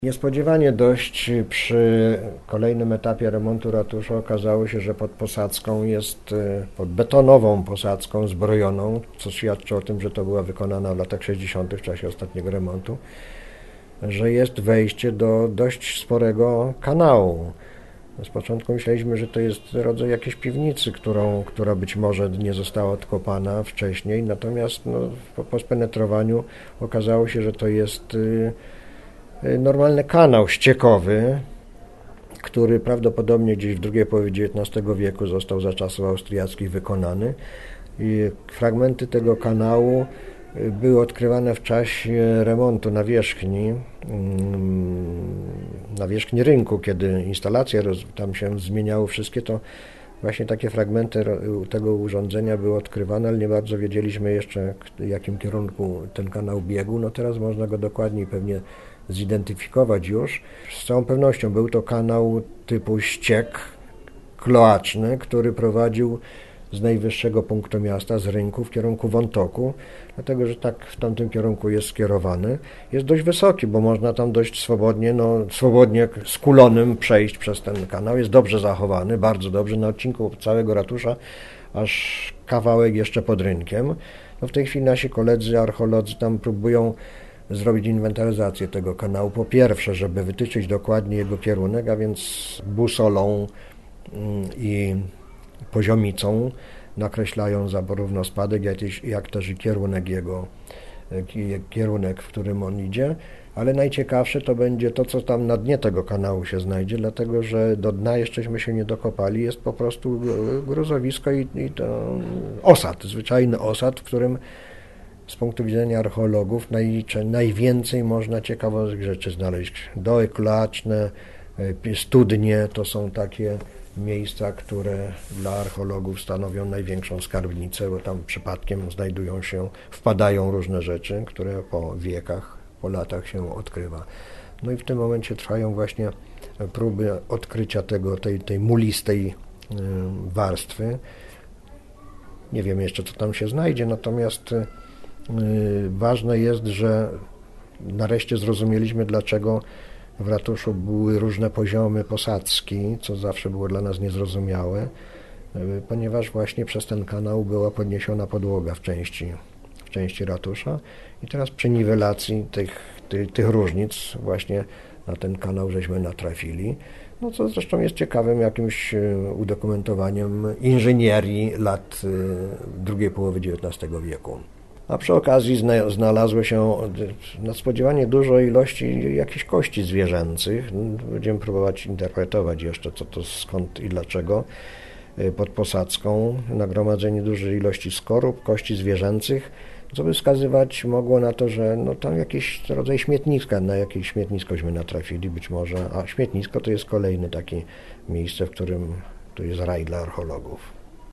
Niespodziewanie dość przy kolejnym etapie remontu ratusza okazało się, że pod posadzką jest, pod betonową posadzką zbrojoną, co świadczy o tym, że to była wykonana w latach 60. w czasie ostatniego remontu, że jest wejście do dość sporego kanału. Z początku myśleliśmy, że to jest rodzaj jakiejś piwnicy, która być może nie została odkopana wcześniej, natomiast po spenetrowaniu okazało się, że to jest normalny kanał ściekowy, który prawdopodobnie gdzieś w drugiej połowie XIX wieku został za czasów austriackich wykonany. I fragmenty tego kanału były odkrywane w czasie remontu na wierzchni rynku, kiedy instalacje tam się zmieniały wszystkie, to właśnie takie fragmenty tego urządzenia były odkrywane, ale nie bardzo wiedzieliśmy jeszcze, w jakim kierunku ten kanał biegł. No teraz można go dokładniej pewnie zidentyfikować już. Z całą pewnością był to kanał typu ściek kloaczny, który prowadził z najwyższego punktu miasta, z rynku w kierunku Wątoku, dlatego że tak w tamtym kierunku jest skierowany. Jest dość wysoki, bo można tam dość swobodnie skulonym przejść przez ten kanał. Jest dobrze zachowany, bardzo dobrze, na odcinku całego ratusza, aż kawałek jeszcze pod rynkiem. W tej chwili nasi koledzy archeolodzy tam próbują zrobić inwentaryzację tego kanału. Po pierwsze, żeby wytyczyć dokładnie jego kierunek, a więc busolą i poziomicą nakreślają zarówno spadek, jak też i kierunek, w którym on idzie, ale najciekawsze to będzie to, co tam na dnie tego kanału się znajdzie, dlatego że do dna jeszcześmy się nie dokopali, jest po prostu gruzowisko i to osad, zwyczajny osad, w którym z punktu widzenia archeologów najwięcej można ciekawych rzeczy znaleźć. Doły kloaczne, studnie to są takie miejsca, które dla archeologów stanowią największą skarbnicę, bo tam przypadkiem wpadają różne rzeczy, które po wiekach, po latach się odkrywa. No i w tym momencie trwają właśnie próby odkrycia tej mulistej warstwy. Nie wiem jeszcze, co tam się znajdzie, natomiast ważne jest, że nareszcie zrozumieliśmy, dlaczego w ratuszu były różne poziomy posadzki, co zawsze było dla nas niezrozumiałe, ponieważ właśnie przez ten kanał była podniesiona podłoga w części ratusza i teraz przy niwelacji tych różnic właśnie na ten kanał żeśmy natrafili, co zresztą jest ciekawym jakimś udokumentowaniem inżynierii lat drugiej połowy XIX wieku. A przy okazji znalazły się nadspodziewanie dużo ilości jakichś kości zwierzęcych. Będziemy próbować interpretować jeszcze, co to, skąd i dlaczego. Pod posadzką nagromadzenie dużej ilości skorup, kości zwierzęcych, co by wskazywać mogło na to, że tam jakiś rodzaj śmietniska, na jakieś śmietniskośmy natrafili być może, a śmietnisko to jest kolejne takie miejsce, w którym to jest raj dla archeologów.